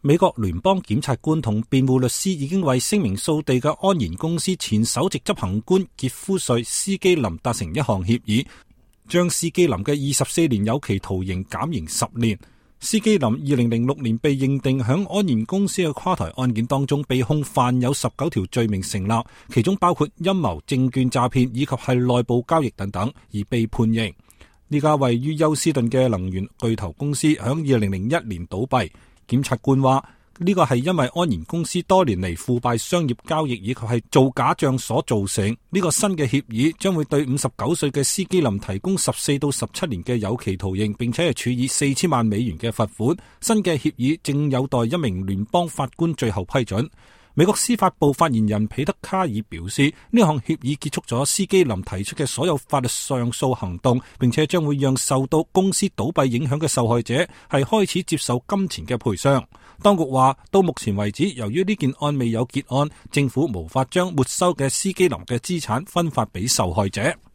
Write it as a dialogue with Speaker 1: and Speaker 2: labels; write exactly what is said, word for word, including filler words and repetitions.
Speaker 1: 美國聯邦檢察官同辯護律師已經為聲名掃地嘅安然公司前首席執行官傑夫瑞斯基林達成一項協議，將斯基林嘅二十四年有期徒刑減刑十年。斯基林二零零六年被認定響安然公司嘅垮台案件當中被控犯有十九條罪名成立，其中包括陰謀、證券詐騙以及係內部交易等等，而被判刑。呢家位於休斯頓嘅能源巨頭公司響二零零一年倒閉。檢察官話呢個係因為安然公司多年嚟腐敗商業交易以及係做假賬所造成。呢個新嘅協議將會對五十九歲嘅斯基林提供十四到十七年嘅有期徒刑，並且係處以四千萬美元嘅罰款。新嘅協議正有待一名聯邦法官最後批准。美國司法部發言人彼得卡爾表示，呢項協議結束咗斯基林提出嘅所有法律上訴行動，並且將會讓受到公司倒閉影響嘅受害者係開始接受金錢嘅賠償。當局話，到目前為止，由於呢件案未有結案，政府無法將沒收嘅斯基林嘅資產分發俾受害者。